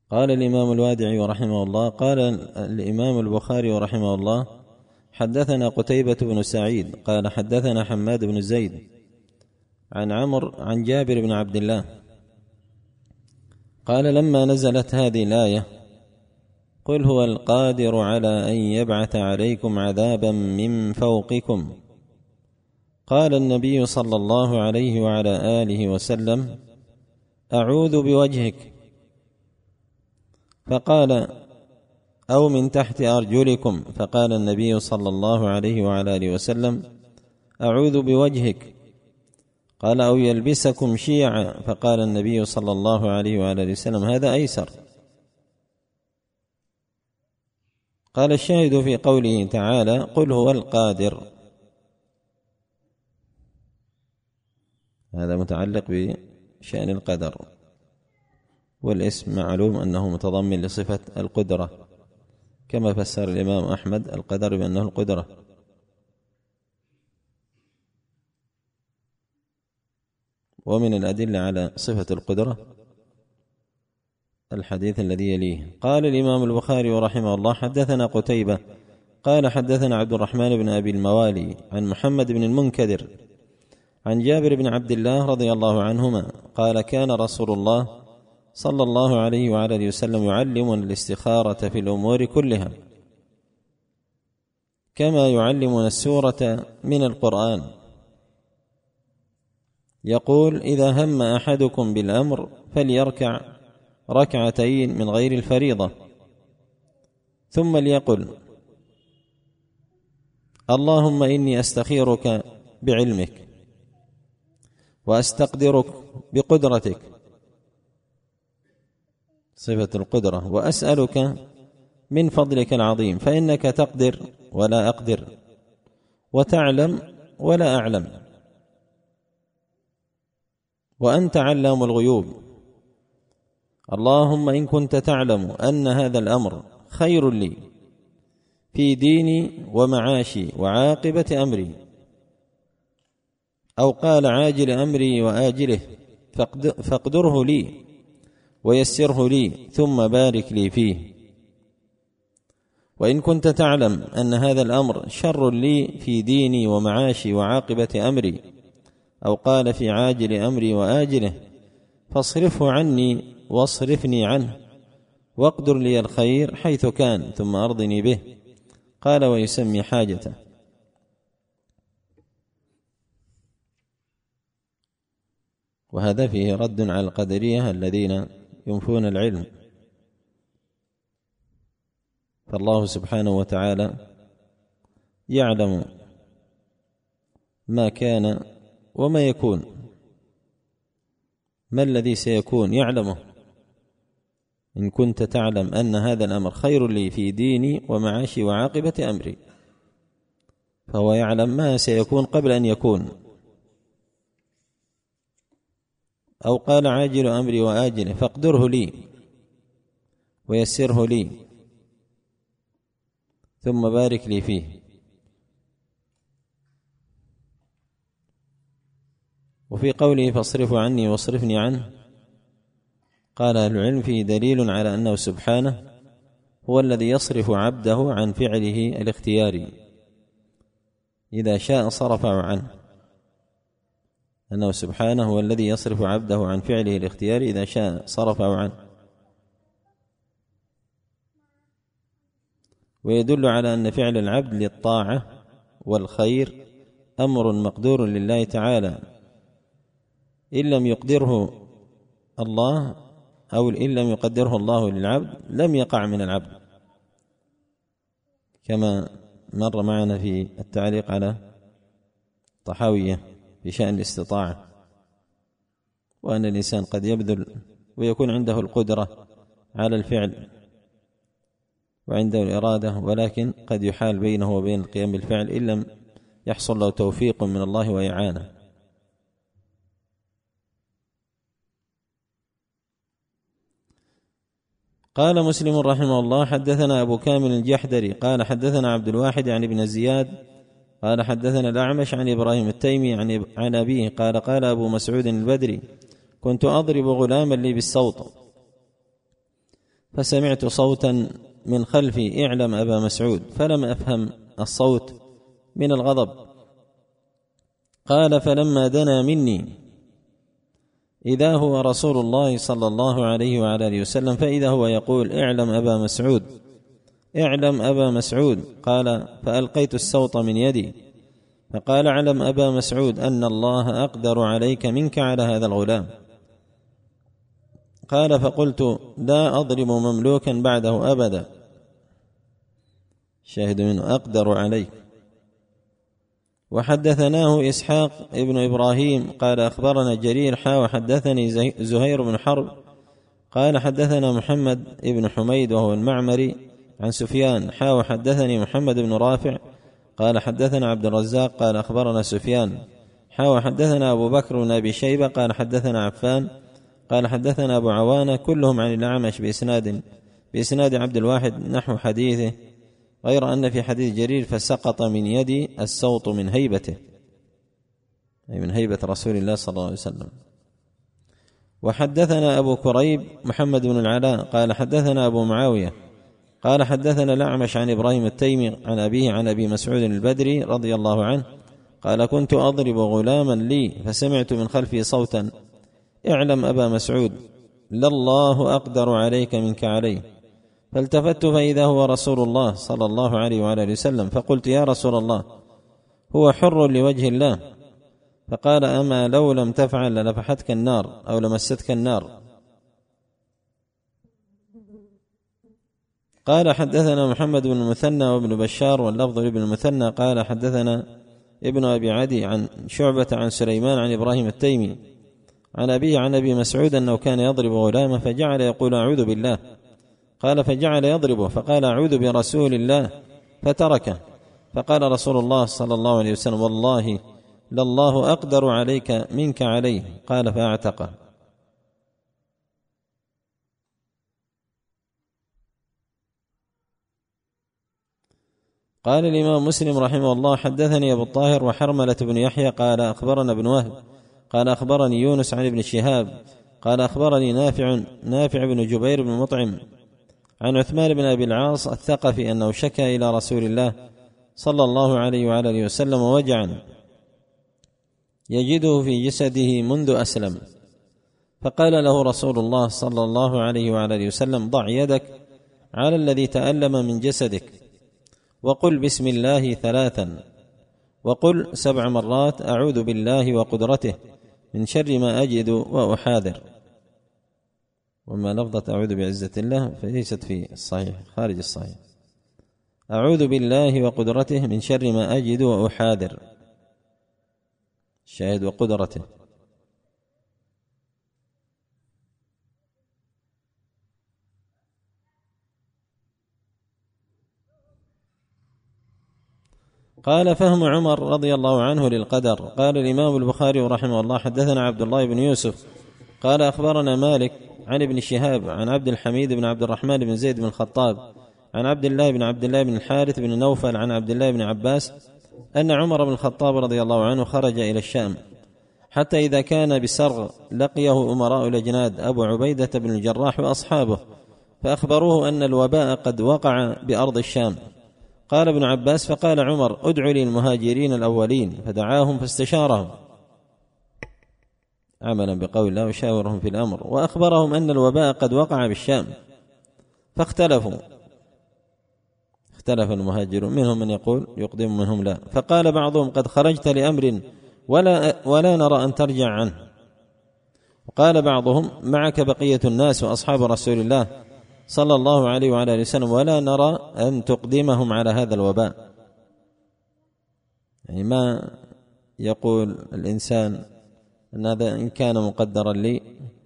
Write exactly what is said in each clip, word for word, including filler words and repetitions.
قال الإمام الوادعي رحمه الله قال الإمام البخاري رحمه الله: حدثنا قتيبة بن سعيد قال حدثنا حماد بن زيد عن عمرو عن جابر بن عبد الله قال: لما نزلت هذه الآية: قل هو القادر على أن يبعث عليكم عذابا من فوقكم، قال النبي صلى الله عليه وعلى آله وسلم: أعوذ بوجهك، فقال: أو من تحت أرجلكم، فقال النبي صلى الله عليه وعلى آله وسلم: أعوذ بوجهك، قال: أو يلبسكم شيعا، فقال النبي صلى الله عليه وعلى آله وسلم: هذا أيسر. قال: الشاهد في قوله تعالى: قل هو القادر، هذا متعلق بشأن القدر، والاسم معلوم أنه متضمن لصفة القدرة، كما فسر الإمام أحمد القدر بأنه القدرة. ومن الأدلة على صفة القدرة الحديث الذي يليه. قال الإمام البخاري رحمه الله: حدثنا قتيبة قال حدثنا عبد الرحمن بن أبي الموالي عن محمد بن المنكدر عن جابر بن عبد الله رضي الله عنهما قال: كان رسول الله صلى الله عليه وعلى آله وسلم يعلمنا الاستخارة في الأمور كلها، كما يعلمنا السورة من القرآن. يقول: إذا هم أحدكم بالأمر فليركع ركعتين من غير الفريضة، ثم ليقل: اللهم إني أستخيرك بعلمك وأستقدرك بقدرتك، صفة القدرة، وأسألك من فضلك العظيم، فإنك تقدر ولا أقدر، وتعلم ولا أعلم، وأنت علام الغيوب. اللهم إن كنت تعلم أن هذا الأمر خير لي في ديني ومعاشي وعاقبة أمري، أو قال عاجل أمري وآجله، فاقدره لي ويسره لي ثم بارك لي فيه. وإن كنت تعلم أن هذا الأمر شر لي في ديني ومعاشي وعاقبة أمري، أو قال في عاجل أمري وآجله، فاصرفه عني واصرفني عنه، واقدر لي الخير حيث كان، ثم أرضني به. قال: ويسمي حاجته. وهذا فيه رد على القدرية الذين ينفون العلم، فالله سبحانه وتعالى يعلم ما كان وما يكون، ما الذي سيكون يعلمه. إن كنت تعلم أن هذا الأمر خير لي في ديني ومعاشي وعاقبة أمري، فهو يعلم ما سيكون قبل أن يكون. أو قال عاجل أمري وآجله، فاقدره لي ويسره لي ثم بارك لي فيه. وفي قوله: فاصرفه عني واصرفني عنه، قال أهل العلم: فيه دليل على أنه سبحانه هو الذي يصرف عبده عن فعله الاختياري، إذا شاء صرفه عنه، أنه سبحانه هو الذي يصرف عبده عن فعله الاختياري إذا شاء صرفه عنه. ويدل على أن فعل العبد للطاعة والخير أمر مقدور لله تعالى، إن لم يقدره الله أو إن لم يقدره الله للعبد لم يقع من العبد، كما مر معنا في التعليق على طحاوية في شأن الاستطاعة، وأن الإنسان قد يبذل ويكون عنده القدرة على الفعل وعنده الإرادة، ولكن قد يحال بينه وبين القيام بالفعل إن لم يحصل له توفيق من الله وإعانة. قال مسلم رحمه الله: حدثنا أبو كامل الجحدري قال حدثنا عبد الواحد عن ابن زياد قال حدثنا الأعمش عن إبراهيم التيمي عن أبيه قال: قال أبو مسعود البدري: كنت أضرب غلاما لي بالسوط، فسمعت صوتا من خلفي: اعلم أبا مسعود، فلم أفهم الصوت من الغضب. قال: فلما دنا مني إذا هو رسول الله صلى الله عليه وعلى آله وسلم، فإذا هو يقول: اعلم أبا مسعود، اعلم أبا مسعود. قال: فألقيت السوط من يدي، فقال: اعلم أبا مسعود أن الله أقدر عليك منك على هذا الغلام. قال: فقلت: لا أضرب مملوكا بعده أبدا. شاهد منه: أقدر عليك. وحدثناه إسحاق ابن إبراهيم قال: أخبرنا جرير حا وحدثني زهير بن حرب قال: حدثنا محمد ابن حميد وهو المعمري عن سفيان حا وحدثني محمد بن رافع قال: حدثنا عبد الرزاق قال: أخبرنا سفيان حا وحدثنا أبو بكر بن أبي شيبة قال: حدثنا عفان قال: حدثنا أبو عوانة كلهم عن الأعمش بإسناد بإسناد عبد الواحد نحو حديثه، غير أن في حديث جرير: فسقط من يدي السوط من هيبته، أي من هيبة رسول الله صلى الله عليه وسلم. وحدثنا أبو كريب محمد بن العلاء قال: حدثنا أبو معاوية قال: حدثنا الأعمش عن إبراهيم التيمي عن أبيه عن أبي مسعود البدري رضي الله عنه قال: كنت أضرب غلاما لي فسمعت من خلفي صوتا: اعلم أبا مسعود لله أقدر عليك منك عليه. فالتفت فإذا هو رسول الله صلى الله عليه وعلى آله وسلم، فقلت: يا رسول الله، هو حر لوجه الله. فقال: أما لو لم تفعل لنفحتك النار أو لمستك النار. قال: حدثنا محمد بن المثنى وابن بشار واللفظ لابن المثنى قال: حدثنا ابن أبي عدي عن شعبة عن سليمان عن إبراهيم التيمي عن أبيه عن أبي مسعود أنه كان يضرب غلامه فجعل يقول: أعوذ بالله. قال: فجعل يضربه فقال: أعوذ برسول الله، فتركه. فقال رسول الله صلى الله عليه وسلم: والله لله أقدر عليك منك عليه. قال: فأعتقه. قال الإمام مسلم رحمه الله: حدثني أبو الطاهر وحرملة بن يحيى قال: أخبرنا ابن وهب قال: أخبرني يونس عن ابن شهاب قال: أخبرني نافع نافع بن جبير بن مطعم عن عثمان بن أبي العاص الثقفي أنه شكى إلى رسول الله صلى الله عليه وعلى آله وسلم وجعا يجده في جسده منذ أسلم، فقال له رسول الله صلى الله عليه وعلى آله وسلم: ضع يدك على الذي تألم من جسدك وقل بسم الله ثلاثا، وقل سبع مرات: أعوذ بالله وقدرته من شر ما أجد وأحاذر. وما لفظة أعوذ بعزة الله فليست في الصحيح، خارج الصحيح. أعوذ بالله وقدرته من شر ما أجد وأحاذر، الشاهد وقدرته. قال: فهم عمر رضي الله عنه للقدر. قال الإمام البخاري رحمه الله: حدثنا عبد الله بن يوسف قال: أخبرنا مالك عن ابن شهاب عن عبد الحميد بن عبد الرحمن بن زيد بن الخطاب عن عبد الله بن عبد الله بن الحارث بن نوفل عن عبد الله بن عباس أن عمر بن الخطاب رضي الله عنه خرج إلى الشام، حتى إذا كان بسرغ لقيه أمراء الأجناد أبو عبيدة بن الجراح وأصحابه، فأخبروه أن الوباء قد وقع بأرض الشام. قال ابن عباس: فقال عمر: ادعوا لي المهاجرين الأولين، فدعاهم فاستشارهم عملا بقول الله وشاورهم في الأمر، وأخبرهم أن الوباء قد وقع بالشام، فاختلفوا اختلف المهاجرون، منهم من يقول يقدم منهم لا. فقال بعضهم: قد خرجت لأمر ولا, ولا نرى أن ترجع عنه. وقال بعضهم: معك بقية الناس وأصحاب رسول الله صلى الله عليه وعلى آله وسلم، ولا نرى أن تقدمهم على هذا الوباء. يعني ما يقول الإنسان أن هذا إن كان مقدرا لي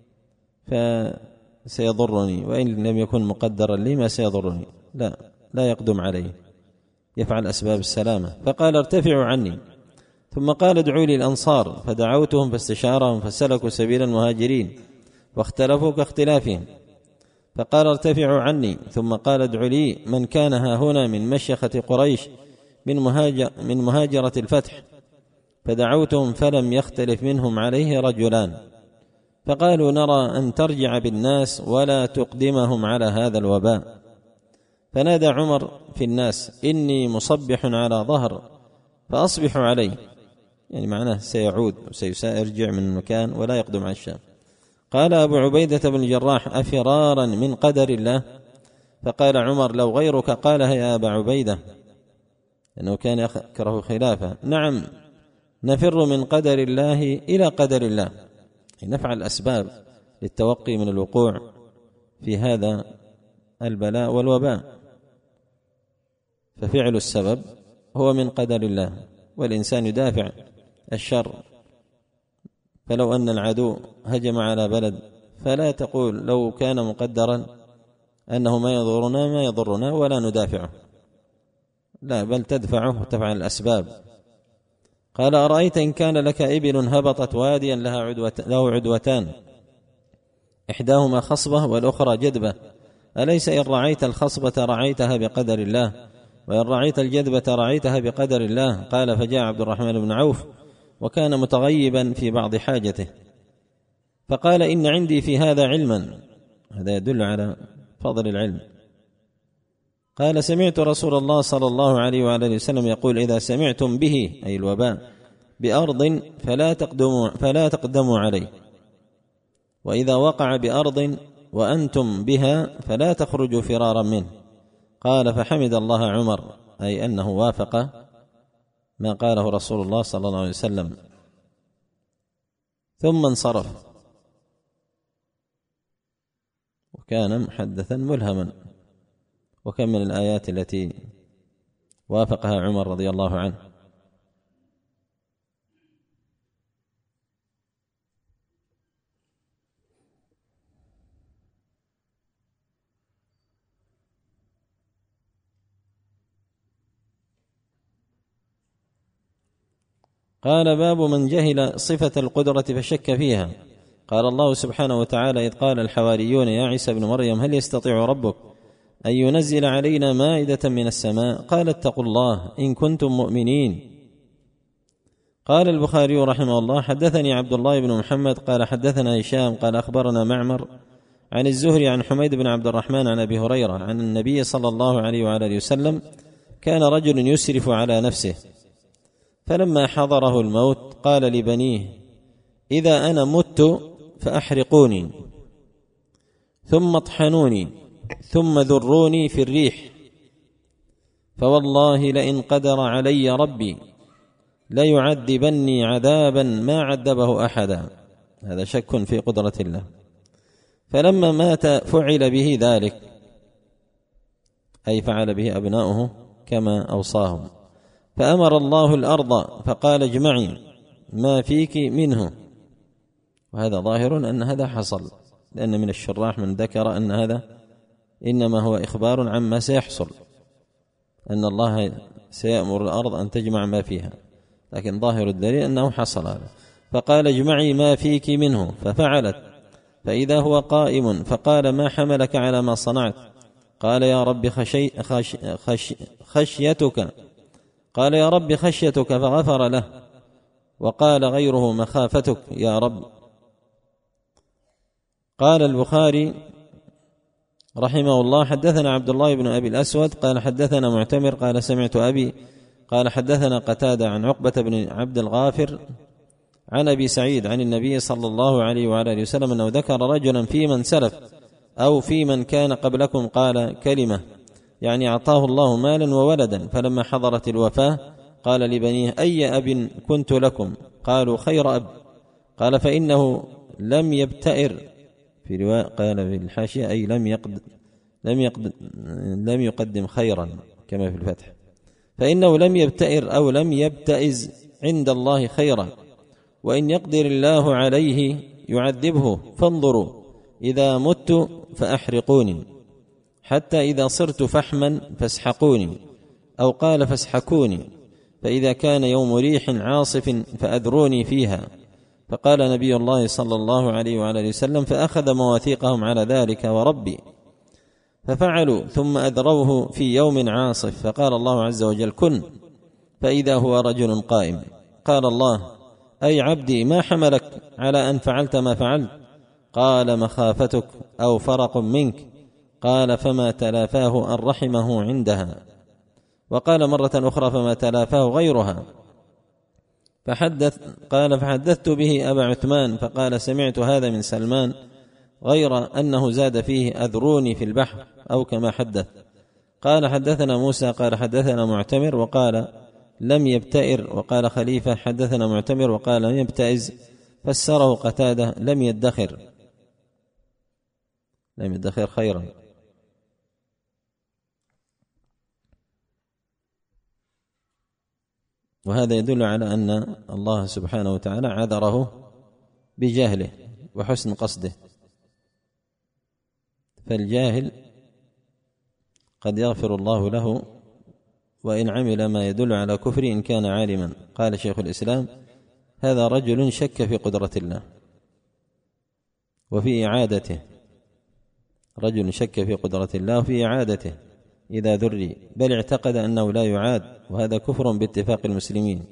فسيضرني، وإن لم يكن مقدرا لي ما سيضرني، لا لا يقدم عليه، يفعل أسباب السلامة. فقال: ارتفعوا عني. ثم قال: ادعوا لي الأنصار، فدعوتهم فاستشارهم فسلكوا سبيل المهاجرين واختلفوا كاختلافهم. فقال: ارتفعوا عني. ثم قال: ادعوا لي من كان ها هنا من مشيخة قريش من, مهاجر من مهاجرة الفتح، فدعوتهم فلم يختلف منهم عليه رجلان. فقالوا نرى أن ترجع بالناس ولا تقدمهم على هذا الوباء. فنادى عمر في الناس: إني مصبح على ظهر فأصبح عليه، يعني معناه سيعود وسيرجع من المكان ولا يقدم على الشام. قال أبو عبيدة بن الجراح: أفرارا من قدر الله؟ فقال عمر: لو غيرك قالها يا أبا عبيدة، لأنه كان يكره خلافه. نعم، نفر من قدر الله إلى قدر الله، نفعل أسباب للتوقي من الوقوع في هذا البلاء والوباء، ففعل السبب هو من قدر الله، والإنسان يدافع الشر. فلو أن العدو هجم على بلد فلا تقول لو كان مقدرا أنه ما يضرنا ما يضرنا ولا ندافعه، لا، بل تدفعه وتفعل الأسباب. قال: أرأيت إن كان لك إبل هبطت واديا لها عدوة له عدوتان، إحداهما خصبة والأخرى جدبة، أليس إن رعيت الخصبة رعيتها بقدر الله، وإن رعيت الجدبة رعيتها بقدر الله؟ قال: فجاء عبد الرحمن بن عوف وكان متغيبا في بعض حاجته، فقال: إن عندي في هذا علما. هذا يدل على فضل العلم. قال: سمعت رسول الله صلى الله عليه وآله وسلم يقول: إذا سمعتم به، أي الوباء، بأرض فلا تقدموا, فلا تقدموا عليه، وإذا وقع بأرض وأنتم بها فلا تخرجوا فرارا منه. قال: فحمد الله عمر، أي أنه وافق ما قاله رسول الله صلى الله عليه وسلم، ثم انصرف وكان محدثا ملهما. وكم من الآيات التي وافقها عمر رضي الله عنه. قال: باب من جهل صفة القدرة فشك فيها. قال الله سبحانه وتعالى: إذ قال الحواريون يا عيسى بن مريم هل يستطيع ربك أن ينزل علينا مائدة من السماء؟ قال: اتقوا الله إن كنتم مؤمنين. قال البخاري رحمه الله: حدثني عبد الله بن محمد قال حدثنا هشام قال أخبرنا معمر عن الزهري عن حميد بن عبد الرحمن عن أبي هريرة عن النبي صلى الله عليه وآله وسلم: كان رجل يسرف على نفسه، فلما حضره الموت قال لبنيه: إذا أنا مت فأحرقوني ثم اطحنوني ثم ذروني في الريح، فوالله لئن قدر علي ربي ليعذبني عذابا ما عذبه أحدا. هذا شك في قدرة الله. فلما مات فعل به ذلك، أي فعل به أبناؤه كما أوصاهم، فأمر الله الأرض فقال: اجمعي ما فيك منه. وهذا ظاهر أن هذا حصل، لأن من الشراح من ذكر أن هذا إنما هو إخبار عما سيحصل، أن الله سيأمر الأرض أن تجمع ما فيها، لكن ظاهر الدليل أنه حصل هذا. فقال: اجمعي ما فيك منه، ففعلت، فإذا هو قائم فقال: ما حملك على ما صنعت؟ قال: يا رب خشي خش خش خشيتك. قال: يا رب خشيتك، فغفر له. وقال غيره: مخافتك يا رب. قال البخاري رحمه الله: حدثنا عبد الله بن أبي الأسود قال حدثنا معتمر قال سمعت أبي قال حدثنا قتادة عن عقبة بن عبد الغافر عن أبي سعيد عن النبي صلى الله عليه وآله وسلم أنه ذكر رجلا في من سلف أو في من كان قبلكم قال كلمة، يعني أعطاه الله مالا وولدا، فلما حضرت الوفاة قال لبنيه: أي أب كنت لكم؟ قالوا: خير أب. قال: فإنه لم يبتئر، في رواية قال في الحاشية: أي لم يقدم لم يقدم لم يقدم خيرا كما في الفتح، فإنه لم يبتئر أو لم يبتئز عند الله خيرا، وإن يقدر الله عليه يعذبه، فانظروا إذا مت فأحرقوني، حتى إذا صرت فحما فاسحقوني، أو قال فاسحكوني، فإذا كان يوم ريح عاصف فأذروني فيها. فقال نبي الله صلى الله عليه وآله وسلم: فأخذ مواثيقهم على ذلك وربي، ففعلوا، ثم أذروه في يوم عاصف، فقال الله عز وجل: كن، فإذا هو رجل قائم. قال الله: أي عبدي ما حملك على أن فعلت ما فعلت؟ قال مخافتك أو فرق منك، قال فما تلافاه أن رحمه عندها. وقال مرة أخرى فما تلافاه غيرها. فحدث قال فحدثت به أبا عثمان فقال سمعت هذا من سلمان، غير أنه زاد فيه أذروني في البحر أو كما حدث. قال حدثنا موسى قال حدثنا معتمر وقال لم يبتئر، وقال خليفة حدثنا معتمر وقال لم يبتئز، فسره قتادة لم يدخر لم يدخر خيرا. وهذا يدل على أن الله سبحانه وتعالى عذره بجهله وحسن قصده. فالجاهل قد يغفر الله له وإن عمل ما يدل على كفر إن كان عالما. قال شيخ الإسلام هذا رجل شك في قدرة الله وفي إعادته، رجل شك في قدرة الله وفي إعادته إذا ذري، بل اعتقد أنه لا يعاد، وهذا كفر باتفاق المسلمين.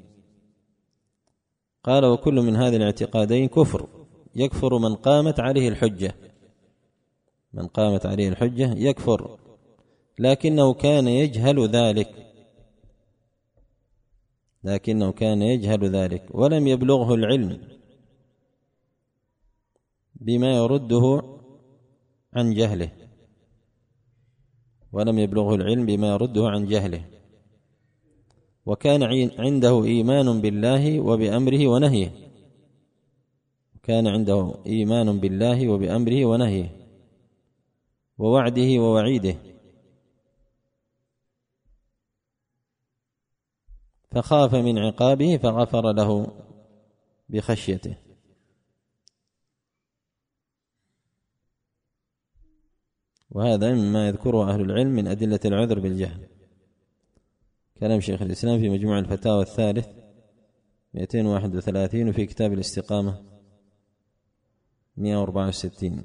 قال وكل من هذه الاعتقادين كفر، يكفر من قامت عليه الحجة، من قامت عليه الحجة يكفر، لكنه كان يجهل ذلك لكنه كان يجهل ذلك ولم يبلغه العلم بما يرده عن جهله ولم يبلغه العلم بما يرده عن جهله وكان عنده إيمان بالله وبأمره ونهيه كان عنده إيمان بالله وبأمره ونهيه ووعده ووعيده، فخاف من عقابه فغفر له بخشيته. وهذا مما يذكره أهل العلم من أدلة العذر بالجهل. كلام شيخ الإسلام في مجموع الفتاوى الثالث مئتين وواحد وثلاثين، وفي كتاب الاستقامة مئة وأربعة وستين.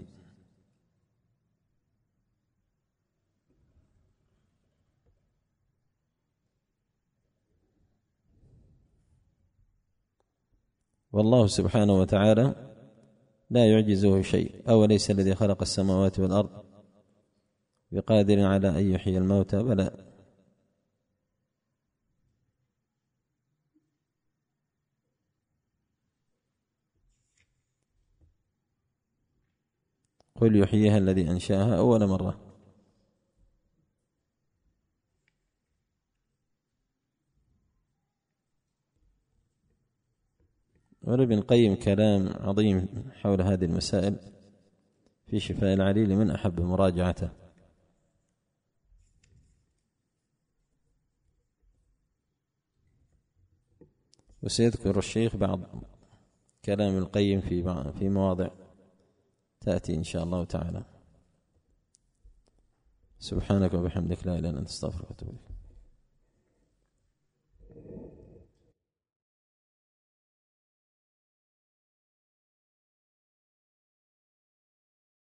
والله سبحانه وتعالى لا يعجزه شيء، أوليس الذي خلق السماوات والأرض بقادر على أن يحيي الموتى؟ بلى. قل يحييها الذي أنشأها أول مرة. ولابن القيم كلام عظيم حول هذه المسائل في شفاء العليل، من أحب مراجعته. وسيذكر الشيخ بعض كلام القيم في في مواضع تأتي إن شاء الله تعالى. سبحانك وبحمدك لا إله إلا أنت أستغفرك وأتوب إليك.